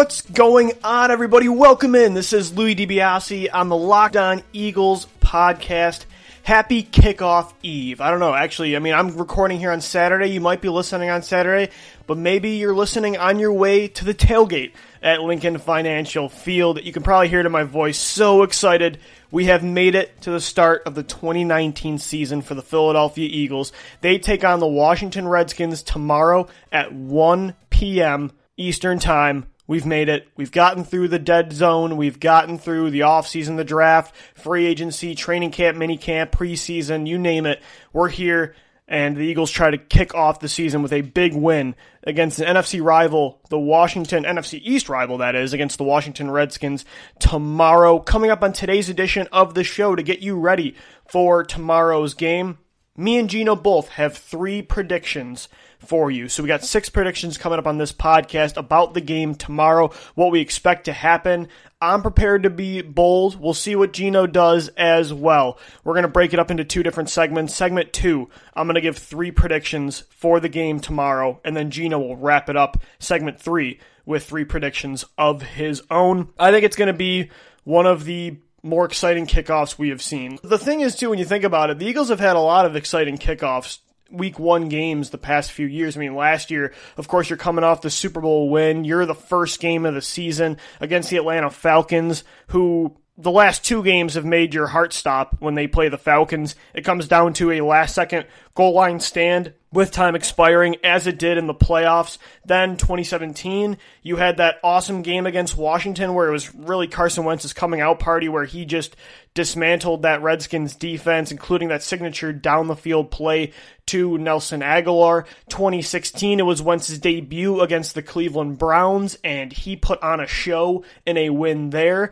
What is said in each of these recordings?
What's going on, everybody? Welcome in. This is Louis DiBiase on the Locked On Eagles podcast. Happy kickoff eve. I don't know, actually, I'm recording here on Saturday. You might be listening on Saturday, but maybe you're listening on your way to the tailgate at Lincoln Financial Field. You can probably hear it in my voice. So excited. We have made it to the start of the 2019 season for the Philadelphia Eagles. They take on the Washington Redskins tomorrow at 1 p.m. Eastern Time. We've made it. We've gotten through the dead zone. We've gotten through the offseason, the draft, free agency, training camp, minicamp, preseason, you name it. We're here, and the Eagles try to kick off the season with a big win against an NFC rival, the NFC East rival, that is, against the Washington Redskins tomorrow. Coming up on today's edition of the show to get you ready for tomorrow's game, me and Gino both have 3 predictions for you. So we got 6 predictions coming up on this podcast about the game tomorrow, what we expect to happen. I'm prepared to be bold. We'll see what Gino does as well. We're going to break it up into 2 different segments. Segment 2, I'm going to give 3 predictions for the game tomorrow, and then Gino will wrap it up, segment 3, with 3 predictions of his own. I think it's going to be one of the more exciting kickoffs we have seen. The thing is, too, when you think about it, the Eagles have had a lot of exciting kickoffs, week 1 games the past few years. Last year, of course, you're coming off the Super Bowl win. You're the first game of the season against the Atlanta Falcons, who the last 2 games have made your heart stop when they play the Falcons. It comes down to a last-second goal line stand with time expiring, as it did in the playoffs. Then 2017, you had that awesome game against Washington where it was really Carson Wentz's coming out party, where he just dismantled that Redskins defense, including that signature down the field play to Nelson Agholor. 2016, it was Wentz's debut against the Cleveland Browns, and he put on a show in a win there.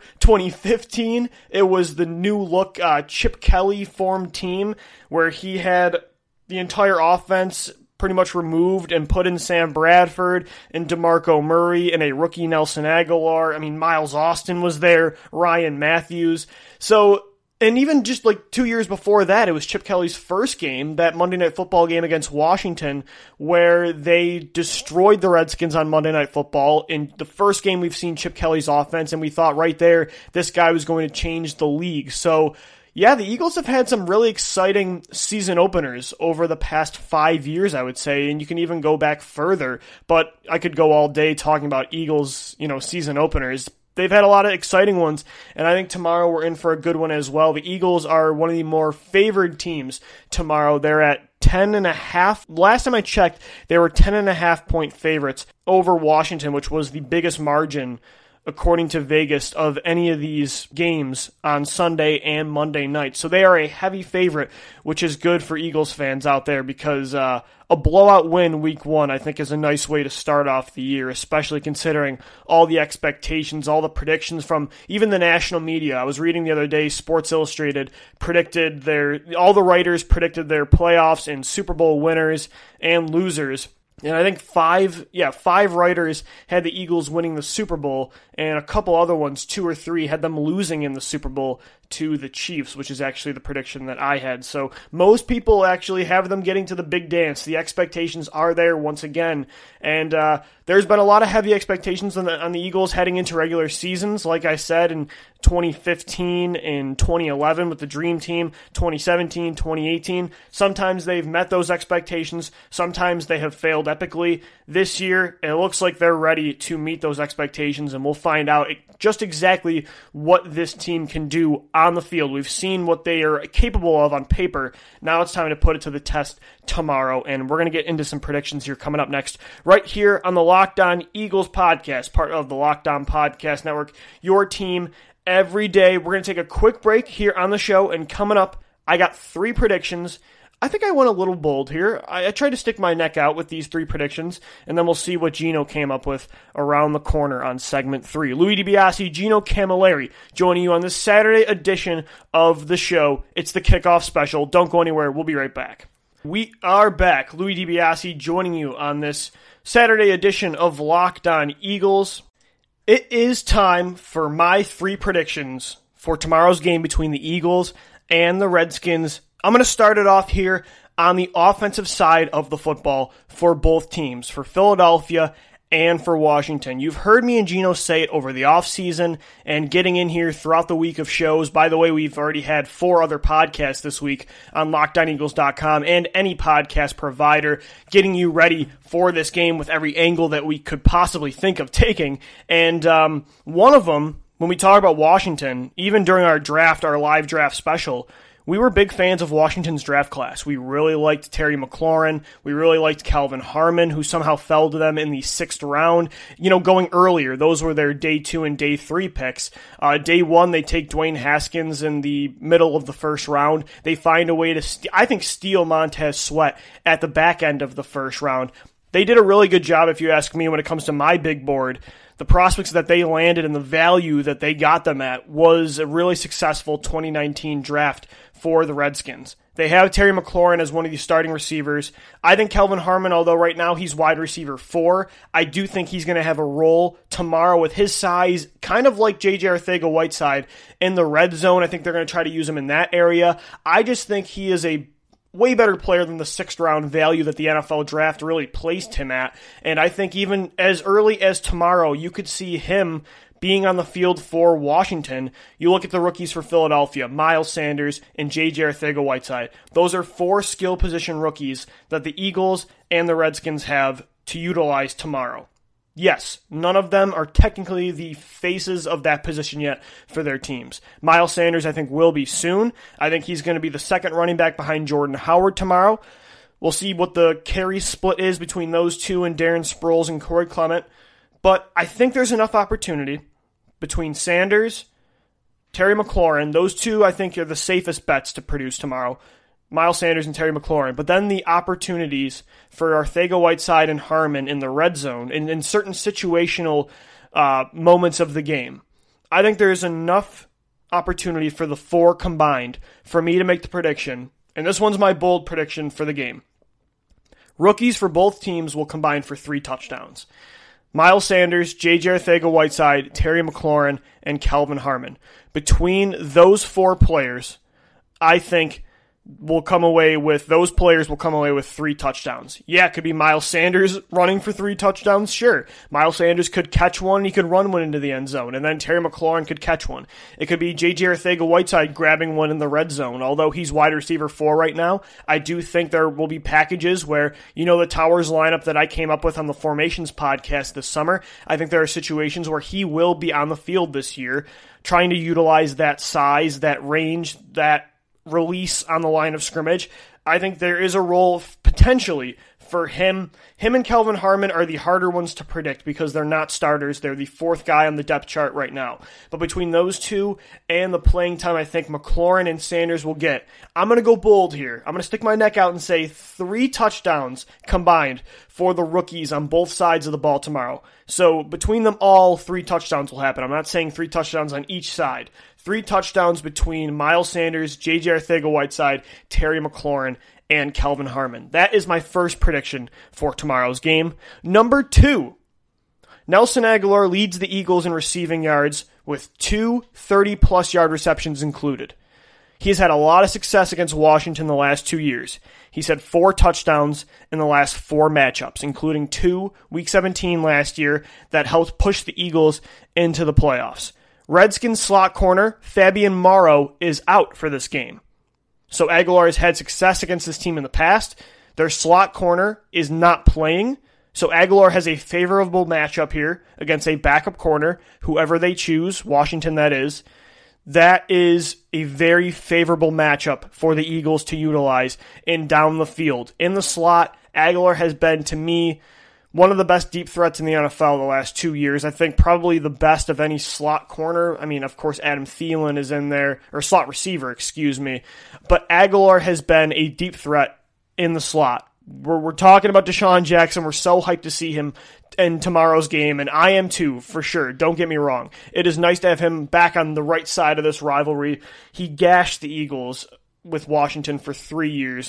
2015, it was the new look Chip Kelly formed team where he had the entire offense pretty much removed and put in Sam Bradford and DeMarco Murray and a rookie Nelson Agholor. Miles Austin was there, Ryan Matthews. So, and even just like 2 years before that, it was Chip Kelly's first game, that Monday Night Football game against Washington, where they destroyed the Redskins on Monday Night Football. In the first game, we've seen Chip Kelly's offense, and we thought right there, this guy was going to change the league. So, yeah, the Eagles have had some really exciting season openers over the past 5 years, I would say, and you can even go back further, but I could go all day talking about Eagles, season openers. They've had a lot of exciting ones, and I think tomorrow we're in for a good one as well. The Eagles are one of the more favored teams tomorrow. They're at 10.5. Last time I checked, they were 10.5 point favorites over Washington, which was the biggest margin according to Vegas, of any of these games on Sunday and Monday night. So they are a heavy favorite, which is good for Eagles fans out there, because a blowout win week 1, I think, is a nice way to start off the year, especially considering all the expectations, all the predictions from even the national media. I was reading the other day, Sports Illustrated predicted all the writers predicted their playoffs and Super Bowl winners and losers. And I think 5 writers had the Eagles winning the Super Bowl, and a couple other ones, 2 or 3, had them losing in the Super Bowl to the Chiefs, which is actually the prediction that I had. So most people actually have them getting to the big dance. The expectations are there once again, and there's been a lot of heavy expectations on the Eagles heading into regular seasons. Like I said, in 2015 and 2011 with the Dream Team, 2017, 2018. Sometimes they've met those expectations. Sometimes they have failed epically. This year, it looks like they're ready to meet those expectations, and we'll find out just exactly what this team can do on the field. We've seen what they are capable of on paper. Now it's time to put it to the test tomorrow, and we're going to get into some predictions here coming up next, right here on the Locked On Eagles podcast, part of the Locked On Podcast Network, your team every day. We're going to take a quick break here on the show, and coming up, I got 3 predictions. I think I went a little bold here. I tried to stick my neck out with these 3 predictions, and then we'll see what Gino came up with around the corner on segment 3. Louis DiBiase, Gino Camilleri, joining you on this Saturday edition of the show. It's the kickoff special. Don't go anywhere. We'll be right back. We are back. Louis DiBiase joining you on this Saturday edition of Locked On Eagles. It is time for my 3 predictions for tomorrow's game between the Eagles and the Redskins. I'm going to start it off here on the offensive side of the football for both teams, for Philadelphia and for Washington. You've heard me and Gino say it over the offseason and getting in here throughout the week of shows. By the way, we've already had 4 other podcasts this week on LockedOnEagles.com and any podcast provider getting you ready for this game with every angle that we could possibly think of taking. And one of them, when we talk about Washington, even during our live draft special, we were big fans of Washington's draft class. We really liked Terry McLaurin. We really liked Kelvin Harmon, who somehow fell to them in the 6th round. Going earlier, those were their day 2 and day 3 picks. Day 1, they take Dwayne Haskins in the middle of the 1st round. They find a way to, steal Montez Sweat at the back end of the 1st round. They did a really good job, if you ask me, when it comes to my big board. The prospects that they landed and the value that they got them at was a really successful 2019 draft for the Redskins. They have Terry McLaurin as one of the starting receivers. I think Kelvin Harmon, although right now he's wide receiver 4, I do think he's going to have a role tomorrow with his size, kind of like J.J. Arcega-Whiteside in the red zone. I think they're going to try to use him in that area. I just think he is a way better player than the 6th round value that the NFL draft really placed him at. And I think even as early as tomorrow, you could see him being on the field for Washington. You look at the rookies for Philadelphia, Miles Sanders and J.J. Arcega-Whiteside. Those are 4 skill position rookies that the Eagles and the Redskins have to utilize tomorrow. Yes, none of them are technically the faces of that position yet for their teams. Miles Sanders, I think, will be soon. I think he's going to be the second running back behind Jordan Howard tomorrow. We'll see what the carry split is between those two and Darren Sproles and Corey Clement. But I think there's enough opportunity between Sanders, Terry McLaurin. Those two, I think, are the safest bets to produce tomorrow. Miles Sanders and Terry McLaurin. But then the opportunities for Arcega-Whiteside and Harmon in the red zone, in certain situational moments of the game. I think there's enough opportunity for the 4 combined for me to make the prediction, and this one's my bold prediction for the game. Rookies for both teams will combine for 3 touchdowns. Miles Sanders, J.J. Arcega-Whiteside, Terry McLaurin, and Kelvin Harmon. Between those 4 players, I think those players will come away with 3 touchdowns. Yeah, it could be Miles Sanders running for 3 touchdowns, sure. Miles Sanders could catch one, he could run one into the end zone, and then Terry McLaurin could catch one. It could be J.J. Arcega-Whiteside grabbing one in the red zone. Although he's wide receiver 4 right now, I do think there will be packages where, the Towers lineup that I came up with on the Formations podcast this summer, I think there are situations where he will be on the field this year, trying to utilize that size, that range, that release on the line of scrimmage. I think there is a role potentially for him. Him and Kelvin Harmon are the harder ones to predict because they're not starters. They're the 4th guy on the depth chart right now. But between those two and the playing time I think McLaurin and Sanders will get, I'm going to go bold here. I'm going to stick my neck out and say 3 touchdowns combined for the rookies on both sides of the ball tomorrow. So between them all, 3 touchdowns will happen. I'm not saying 3 touchdowns on each side. 3 touchdowns between Miles Sanders, J.J. Arcega-Whiteside, Terry McLaurin, and Kelvin Harmon. That is my first prediction for tomorrow's game. Number 2, Nelson Agholor leads the Eagles in receiving yards with 2 30-plus yard receptions included. He's had a lot of success against Washington the last 2 years. He's had 4 touchdowns in the last 4 matchups, including 2 Week 17 last year that helped push the Eagles into the playoffs. Redskins slot corner Fabian Morrow is out for this game. So Agholor has had success against this team in the past. Their slot corner is not playing. So Agholor has a favorable matchup here against a backup corner, whoever they choose, Washington that is. That is a very favorable matchup for the Eagles to utilize in down the field. In the slot, Agholor has been, to me, one of the best deep threats in the NFL the last 2 years. I think probably the best of any slot corner. I mean, of course, Adam Thielen is in there, or slot receiver, excuse me. But Agholor has been a deep threat in the slot. We're talking about Deshaun Jackson. We're so hyped to see him in tomorrow's game, and I am too, for sure. Don't get me wrong. It is nice to have him back on the right side of this rivalry. He gashed the Eagles with Washington for 3 years.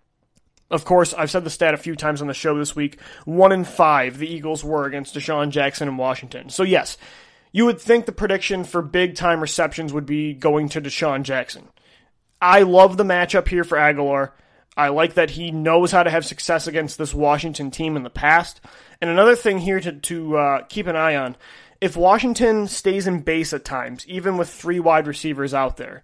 Of course, I've said the stat a few times on the show this week. 1-5 the Eagles were against Deshaun Jackson in Washington. So yes, you would think the prediction for big-time receptions would be going to Deshaun Jackson. I love the matchup here for Agholor. I like that he knows how to have success against this Washington team in the past. And another thing here to keep an eye on, if Washington stays in base at times, even with 3 wide receivers out there,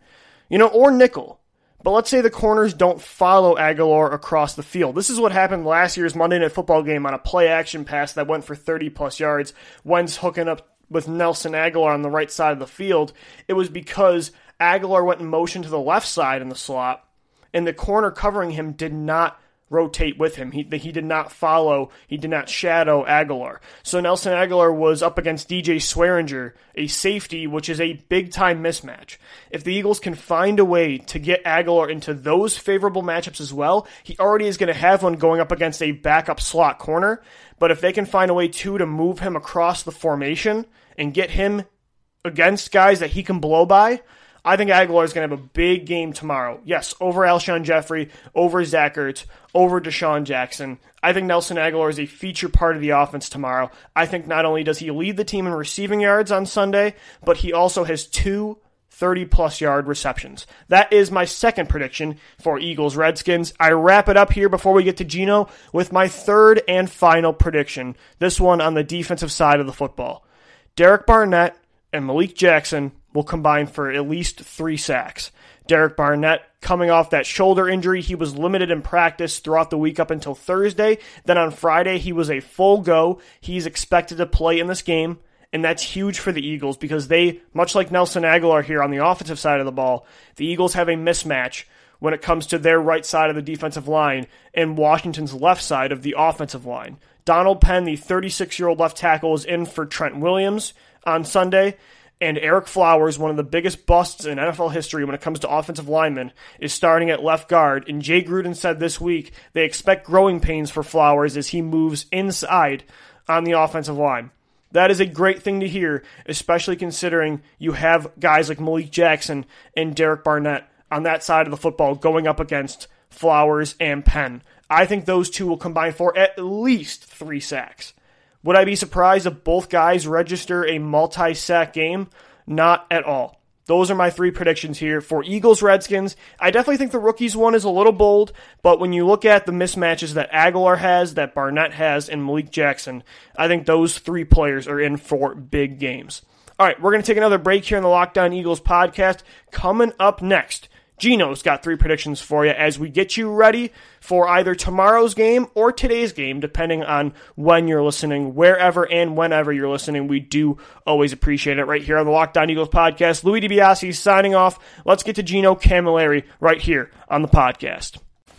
or nickel, but let's say the corners don't follow Agholor across the field. This is what happened last year's Monday Night Football game on a play-action pass that went for 30-plus yards. Wentz hooking up with Nelson Agholor on the right side of the field. It was because Agholor went in motion to the left side in the slot, and the corner covering him did not rotate with him. He did not follow, he did not shadow Agholor. So Nelson Agholor was up against DJ Swearinger, a safety, which is a big-time mismatch. If the Eagles can find a way to get Agholor into those favorable matchups as well, he already is going to have one going up against a backup slot corner, but if they can find a way, too, to move him across the formation and get him against guys that he can blow by, I think Agholor is going to have a big game tomorrow. Yes, over Alshon Jeffrey, over Zach Ertz, over Deshaun Jackson. I think Nelson Agholor is a feature part of the offense tomorrow. I think not only does he lead the team in receiving yards on Sunday, but he also has 2 30-plus yard receptions. That is my second prediction for Eagles-Redskins. I wrap it up here before we get to Gino with my third and final prediction, this one on the defensive side of the football. Derek Barnett and Malik Jackson will combine for at least 3 sacks. Derek Barnett, coming off that shoulder injury, he was limited in practice throughout the week up until Thursday. Then on Friday, he was a full go. He's expected to play in this game, and that's huge for the Eagles because they, much like Nelson Agholor here on the offensive side of the ball, the Eagles have a mismatch when it comes to their right side of the defensive line and Washington's left side of the offensive line. Donald Penn, the 36-year-old left tackle, is in for Trent Williams on Sunday. And Eric Flowers, one of the biggest busts in NFL history when it comes to offensive linemen, is starting at left guard. And Jay Gruden said this week they expect growing pains for Flowers as he moves inside on the offensive line. That is a great thing to hear, especially considering you have guys like Malik Jackson and Derek Barnett on that side of the football going up against Flowers and Penn. I think those two will combine for at least 3 sacks. Would I be surprised if both guys register a multi-sack game? Not at all. Those are my 3 predictions here for Eagles-Redskins. I definitely think the rookies one is a little bold, but when you look at the mismatches that Agholor has, that Barnett has, and Malik Jackson, I think those 3 players are in for big games. All right, we're going to take another break here in the Locked On Eagles podcast. Coming up next, Gino's got 3 predictions for you as we get you ready for either tomorrow's game or today's game, depending on when you're listening, wherever and whenever you're listening. We do always appreciate it right here on the Locked On Eagles podcast. Louis DiBiase signing off. Let's get to Gino Camilleri right here on the podcast.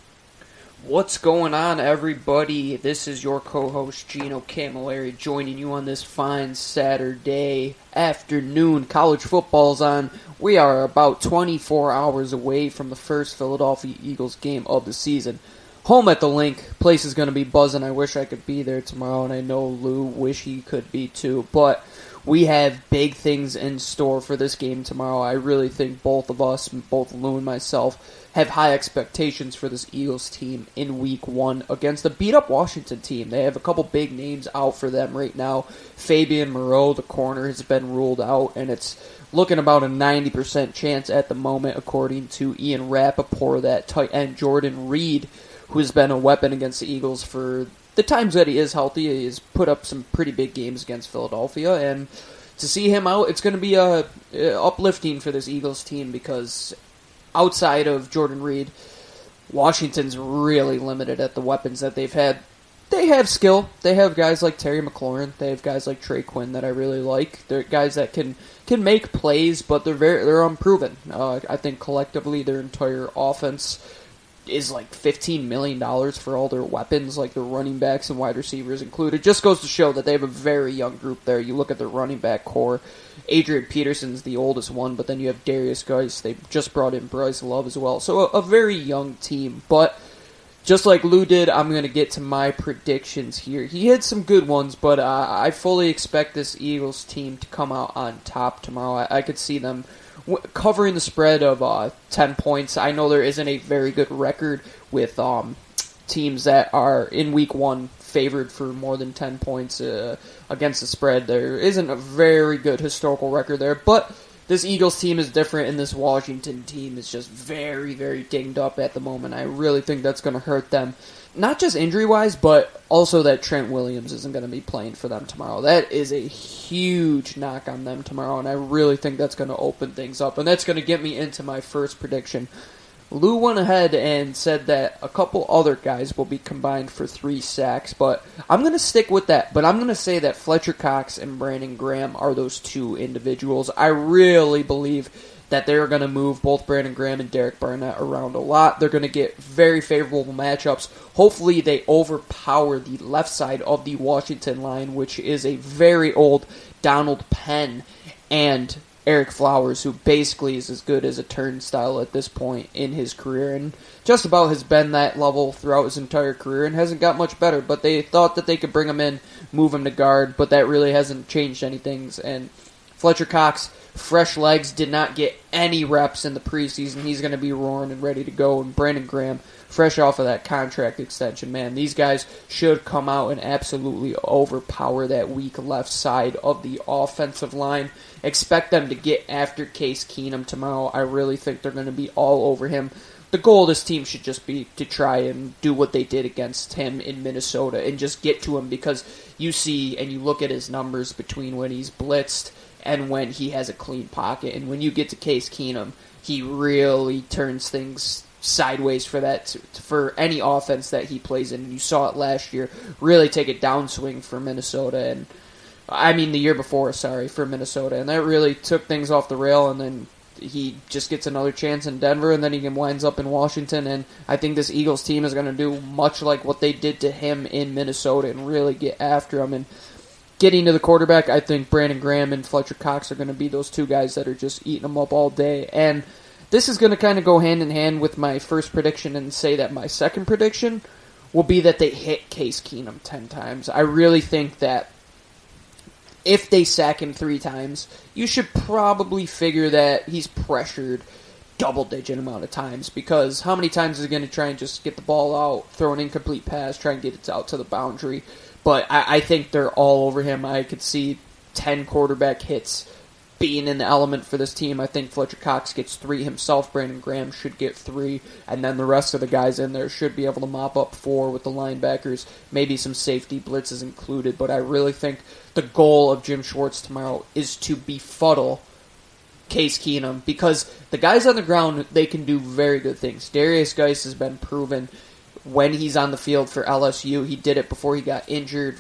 What's going on, everybody? This is your co-host, Gino Camilleri, joining you on this fine Saturday afternoon. College football's on. We are about 24 hours away from the first Philadelphia Eagles game of the season. Home at the Link. Place is going to be buzzing. I wish I could be there tomorrow, and I know Lou wish he could be too. But we have big things in store for this game tomorrow. I really think both of us, both Lou and myself, have high expectations for this Eagles team in Week 1 against a beat-up Washington team. They have a couple big names out for them right now. Fabian Moreau, the corner, has been ruled out, and it's looking about a 90% chance at the moment, according to Ian Rappaport, that tight end Jordan Reed, who has been a weapon against the Eagles for the times that he is healthy. He has put up some pretty big games against Philadelphia, and to see him out, it's going to be uplifting for this Eagles team because outside of Jordan Reed, Washington's really limited at the weapons that they've had. They have skill. They have guys like Terry McLaurin. They have guys like Trey Quinn that I really like. They're guys that can make plays, but they're unproven. I think collectively their entire offense is like $15 million for all their weapons, like their running backs and wide receivers included. Just goes to show that they have a very young group there. You look at their running back core. Adrian Peterson's the oldest one, but then you have Darius Geis. They just brought in Bryce Love as well. So a very young team, but just like Lou did, I'm going to get to my predictions here. He had some good ones, but I fully expect this Eagles team to come out on top tomorrow. I could see them covering the spread of 10 points. I know there isn't a very good record with teams that are in Week 1 favored for more than 10 points against the spread. There isn't a very good historical record there, but this Eagles team is different, and this Washington team is just very, very dinged up at the moment. I really think that's going to hurt them. Not just injury-wise, but also that Trent Williams isn't going to be playing for them tomorrow. That is a huge knock on them tomorrow, and I really think that's going to open things up. And that's going to get me into my first prediction. Lou went ahead and said that a couple other guys will be combined for 3 sacks, but I'm going to stick with that. But I'm going to say that Fletcher Cox and Brandon Graham are those 2 individuals. I really believe that they're going to move both Brandon Graham and Derek Barnett around a lot. They're going to get very favorable matchups. Hopefully they overpower the left side of the Washington line, which is a very old Donald Penn and Eric Flowers, who basically is as good as a turnstile at this point in his career, and just about has been that level throughout his entire career and hasn't got much better. But they thought that they could bring him in, move him to guard, but that really hasn't changed anything. And Fletcher Cox, fresh legs, did not get any reps in the preseason. He's going to be roaring and ready to go. And Brandon Graham, fresh off of that contract extension, man, these guys should come out and absolutely overpower that weak left side of the offensive line. Expect them to get after Case Keenum tomorrow. I really think they're going to be all over him. The goal of this team should just be to try and do what they did against him in Minnesota and just get to him, because you see and you look at his numbers between when he's blitzed and when he has a clean pocket. And when you get to Case Keenum, he really turns things sideways for any offense that he plays in. And you saw it last year really take a downswing for Minnesota, and the year before, for Minnesota. And that really took things off the rail, and then he just gets another chance in Denver, and then he winds up in Washington. And I think this Eagles team is going to do much like what they did to him in Minnesota and really get after him. And getting to the quarterback, I think Brandon Graham and Fletcher Cox are going to be those 2 guys that are just eating them up all day. And this is going to kind of go hand in hand with my first prediction, and say that my second prediction will be that they hit Case Keenum 10 times. I really think that if they sack him 3 times, you should probably figure that he's pressured double-digit amount of times, because how many times is he going to try and just get the ball out, throw an incomplete pass, try and get it out to the boundary? But I think they're all over him. I could see 10 quarterback hits being in the element for this team. I think Fletcher Cox gets 3 himself. Brandon Graham should get 3. And then the rest of the guys in there should be able to mop up 4 with the linebackers. Maybe some safety blitzes included. But I really think the goal of Jim Schwartz tomorrow is to befuddle Case Keenum, because the guys on the ground, they can do very good things. Darius Geis has been proven when he's on the field for LSU. He did it before he got injured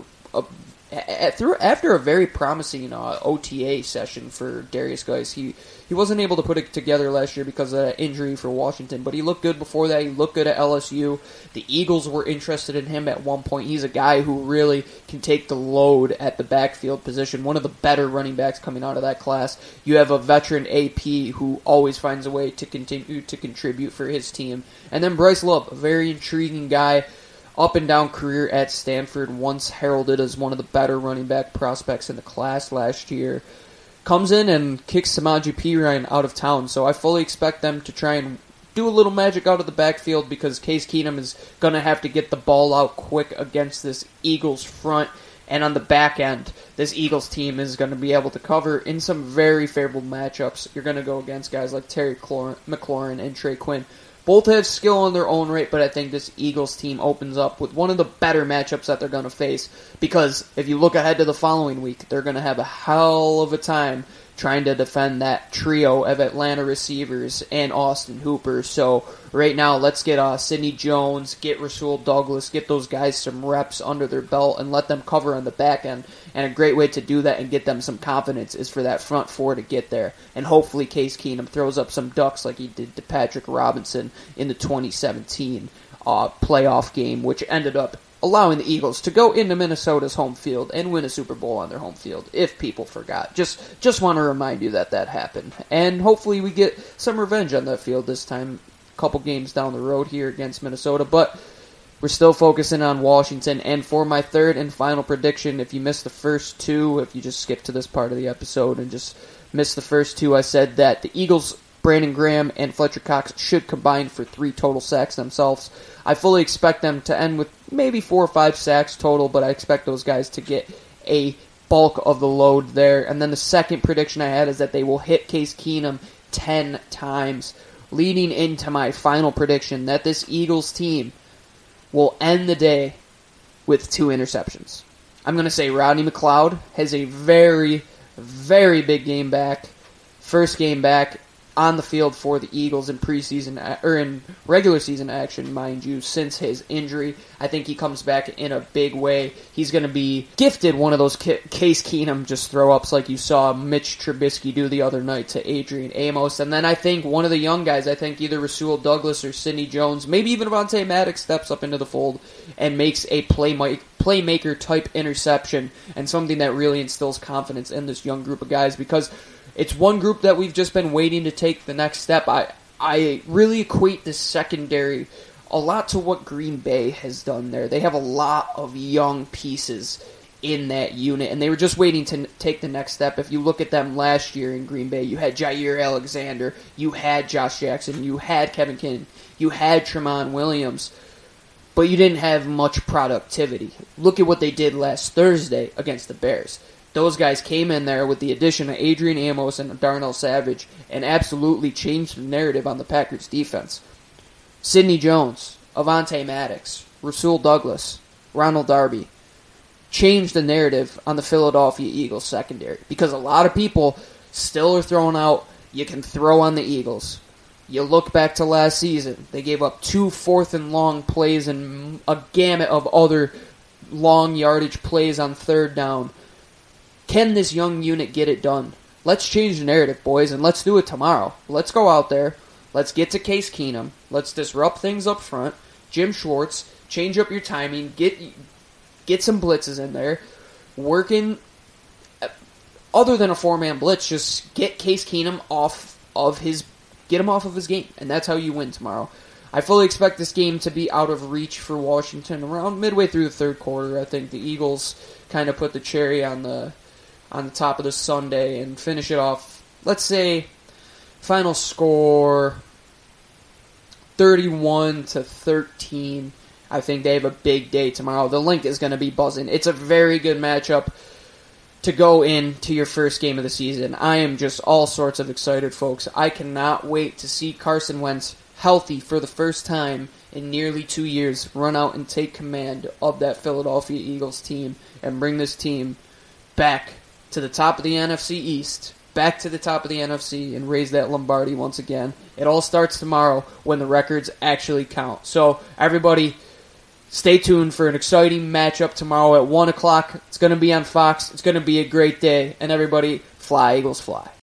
after a very promising OTA session for Darius Geis. He wasn't able to put it together last year because of that injury for Washington, but he looked good before that. He looked good at LSU. The Eagles were interested in him at one point. He's a guy who really can take the load at the backfield position, one of the better running backs coming out of that class. You have a veteran AP who always finds a way to continue to contribute for his team. And then Bryce Love, a very intriguing guy, up and down career at Stanford, once heralded as one of the better running back prospects in the class last year, comes in and kicks Samaje Perine out of town. So I fully expect them to try and do a little magic out of the backfield, because Case Keenum is going to have to get the ball out quick against this Eagles front. And on the back end, this Eagles team is going to be able to cover in some very favorable matchups. You're going to go against guys like Terry McLaurin and Trey Quinn. Both have skill in their own right, but I think this Eagles team opens up with one of the better matchups that they're going to face, because if you look ahead to the following week, they're going to have a hell of a time trying to defend that trio of Atlanta receivers and Austin Hooper. So right now, let's get Sidney Jones, get Rasul Douglas, get those guys some reps under their belt, and let them cover on the back end. And a great way to do that and get them some confidence is for that front 4 to get there. And hopefully Case Keenum throws up some ducks like he did to Patrick Robinson in the 2017 playoff game, which ended up allowing the Eagles to go into Minnesota's home field and win a Super Bowl on their home field, if people forgot. Just want to remind you that happened. And hopefully we get some revenge on that field this time, a couple games down the road here against Minnesota. But we're still focusing on Washington. And for my third and final prediction, if you missed the first 2, if you just skipped to this part of the episode and just missed the first 2, I said that the Eagles, Brandon Graham and Fletcher Cox, should combine for 3 total sacks themselves. I fully expect them to end with maybe 4 or 5 sacks total, but I expect those guys to get a bulk of the load there. And then the second prediction I had is that they will hit Case Keenum 10 times, leading into my final prediction that this Eagles team will end the day with 2 interceptions. I'm going to say Rodney McLeod has a very, very big game back. First game back on the field for the Eagles in preseason, or in regular season action, mind you, since his injury. I think he comes back in a big way. He's going to be gifted one of those Case Keenum just throw-ups like you saw Mitch Trubisky do the other night to Adrian Amos. And then I think one of the young guys, I think either Rasul Douglas or Sidney Jones, maybe even Avonte Maddox steps up into the fold and makes a playmaker-type interception, and something that really instills confidence in this young group of guys, because it's one group that we've just been waiting to take the next step. I really equate this secondary a lot to what Green Bay has done there. They have a lot of young pieces in that unit, and they were just waiting to take the next step. If you look at them last year in Green Bay, you had Jair Alexander, you had Josh Jackson, you had Kevin King, you had Tramon Williams, but you didn't have much productivity. Look at what they did last Thursday against the Bears. Those guys came in there with the addition of Adrian Amos and Darnell Savage and absolutely changed the narrative on the Packers' defense. Sidney Jones, Avonte Maddox, Rasul Douglas, Ronald Darby changed the narrative on the Philadelphia Eagles secondary, because a lot of people still are throwing out, you can throw on the Eagles. You look back to last season, they gave up 2 4th-and-long plays and a gamut of other long yardage plays on third down. Can this young unit get it done? Let's change the narrative, boys, and let's do it tomorrow. Let's go out there. Let's get to Case Keenum. Let's disrupt things up front. Jim Schwartz, change up your timing. Get some blitzes in there. Working, other than a 4-man blitz, just get Case Keenum off of his game, and that's how you win tomorrow. I fully expect this game to be out of reach for Washington around midway through the third quarter. I think the Eagles kind of put the cherry on the top of the sundae and finish it off. Let's say final score 31-13. I think they have a big day tomorrow. The link is going to be buzzing. It's a very good matchup to go into your first game of the season. I am just all sorts of excited, folks. I cannot wait to see Carson Wentz healthy for the first time in nearly 2 years, run out and take command of that Philadelphia Eagles team and bring this team back to the top of the NFC East, back to the top of the NFC, and raise that Lombardi once again. It all starts tomorrow when the records actually count. So, everybody, stay tuned for an exciting matchup tomorrow at 1 o'clock. It's going to be on Fox. It's going to be a great day. And everybody, fly, Eagles, fly.